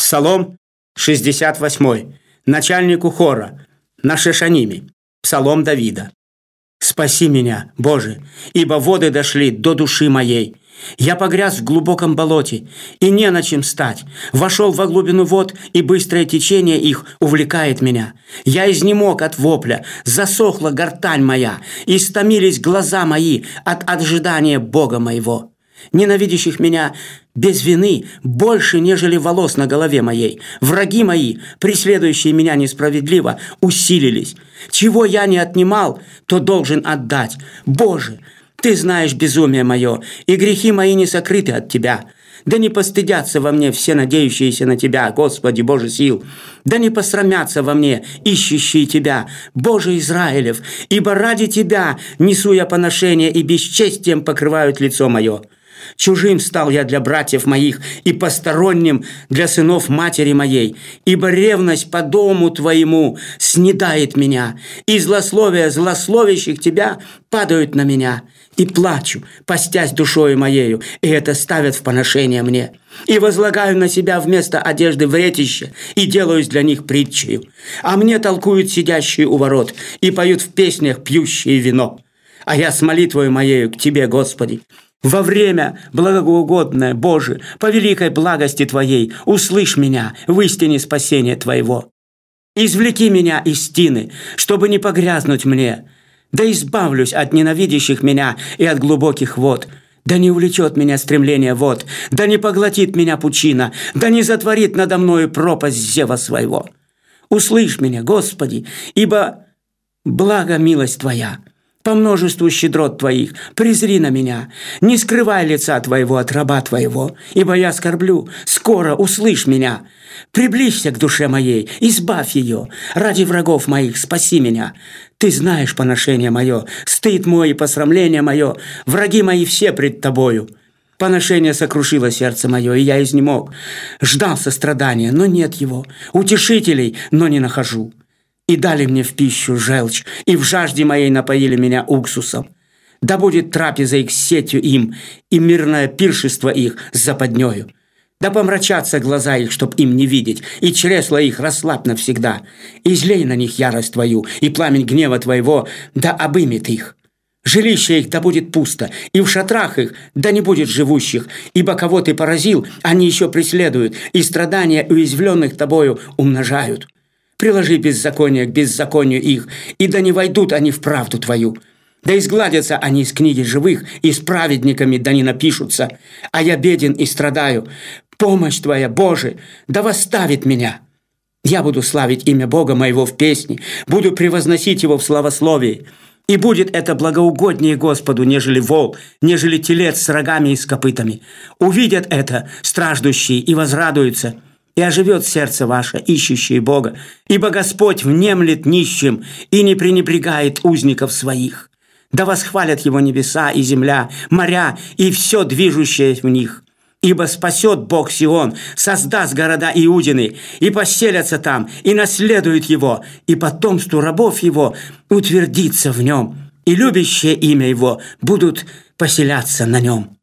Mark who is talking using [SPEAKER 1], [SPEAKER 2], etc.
[SPEAKER 1] Псалом 68. Начальнику хора на Шешаниме. Псалом Давида. «Спаси меня, Боже, ибо воды дошли до души моей. Я погряз в глубоком болоте, и не на чем стать. Вошел во глубину вод, и быстрое течение их увлекает меня. Я изнемог от вопля, засохла гортань моя, и стомились глаза мои от ожидания Бога моего. Ненавидящих меня без вины больше, нежели волос на голове моей. Враги мои, преследующие меня несправедливо, усилились. Чего я не отнимал, то должен отдать. Боже, Ты знаешь безумие мое, и грехи мои не сокрыты от Тебя. Да не постыдятся во мне все надеющиеся на Тебя, Господи, Боже сил. Да не посрамятся во мне ищущие Тебя, Боже Израилев, ибо ради Тебя несу я поношение и бесчестием покрывают лицо мое. Чужим стал я для братьев моих и посторонним для сынов матери моей, ибо ревность по дому Твоему снедает меня, и злословия злословящих Тебя падают на меня. И плачу, постясь душою моею, и это ставят в поношение мне. И возлагаю на себя вместо одежды вретище, и делаюсь для них притчею. А мне толкуют сидящие у ворот, и поют в песнях пьющие вино. А я с молитвою моею к Тебе, Господи, во время благоугодное, Боже, по великой благости Твоей, услышь меня в истине спасения Твоего. Извлеки меня из тины, чтобы не погрязнуть мне. Да избавлюсь от ненавидящих меня и от глубоких вод. Да не увлечет меня стремление вод, да не поглотит меня пучина, да не затворит надо мною пропасть зева своего. Услышь меня, Господи, ибо благо милость Твоя. По множеству щедрот Твоих презри на меня, не скрывай лица Твоего от раба Твоего, ибо я скорблю, скоро услышь меня. Приблизься к душе моей, избавь ее, ради врагов моих спаси меня. Ты знаешь поношение мое, стыд мой и посрамление мое, враги мои все пред Тобою. Поношение сокрушило сердце мое, и я изнемог. Ждал сострадания, но нет его, утешителей, но не нахожу. И дали мне в пищу желчь, и в жажде моей напоили меня уксусом. Да будет трапеза их сетью им, и мирное пиршество их западнею. Да помрачатся глаза их, чтоб им не видеть, и чресла их расслабь навсегда. Излей на них ярость Твою, и пламень гнева Твоего да обымет их. Жилище их да будет пусто, и в шатрах их да не будет живущих, ибо кого Ты поразил, они еще преследуют, и страдания уязвленных Тобою умножают. Приложи беззаконие к беззаконию их, и да не войдут они в правду Твою. Да изгладятся они из книги живых, и с праведниками да не напишутся. А я беден и страдаю. Помощь Твоя, Боже, да восставит меня. Я буду славить имя Бога моего в песне, буду превозносить Его в славословии. И будет это благоугоднее Господу, нежели вол, нежели телец с рогами и с копытами. Увидят это страждущие и возрадуются. И оживет сердце ваше, ищущее Бога, ибо Господь внемлет нищим и не пренебрегает узников своих. Да восхвалят Его небеса и земля, моря и все движущее в них. Ибо спасет Бог Сион, создаст города Иудины, и поселятся там, и наследуют его, и потомству рабов его утвердится в нем, и любящее имя его будут поселяться на нем».